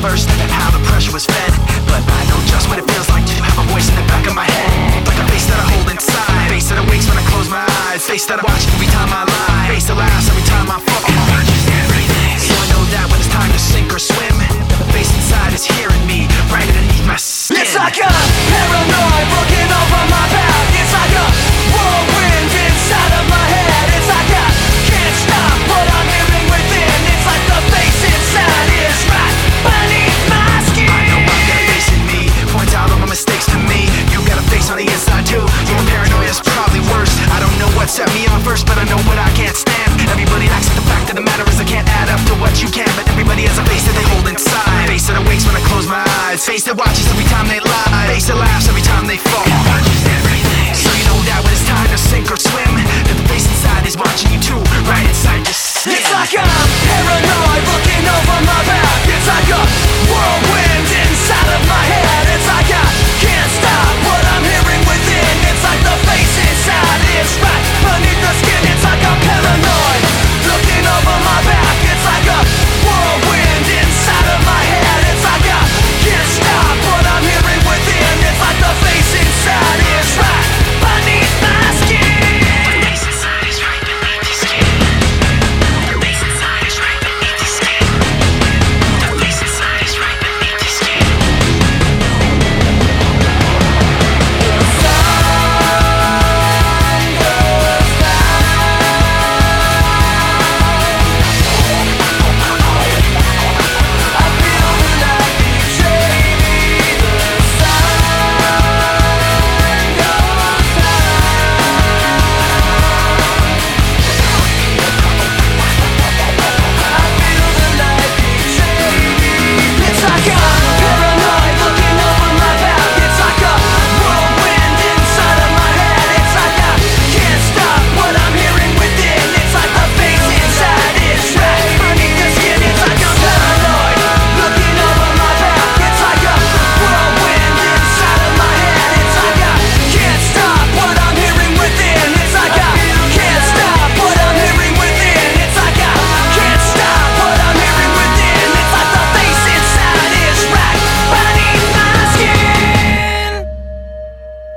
first, how the pressure was fed. But I know just what it feels like to have a voice in the back of my head, like a face that I hold inside, face that awakes when I close my eyes, face that I watch every time I lie, face that laughs every time I fall. So I know that when it's time to sink or swim, the face inside is hearing me right underneath my skin. It's like a paranoid looking over my back. It's like a whirlwind inside of my head. It's like I can't stop what I'm hearing within. It's like the face inside is right beneath my skin. I know I've got a face in me, points out all my mistakes to me. You got a face on the inside too, your paranoia's probably worse. I don't know what set me on first, but I know what I can't stand. Everybody acts like the fact of the matter is I can't add up to what you can. But everybody has a face that they hold inside, face that awakes when I close my eyes, face that watches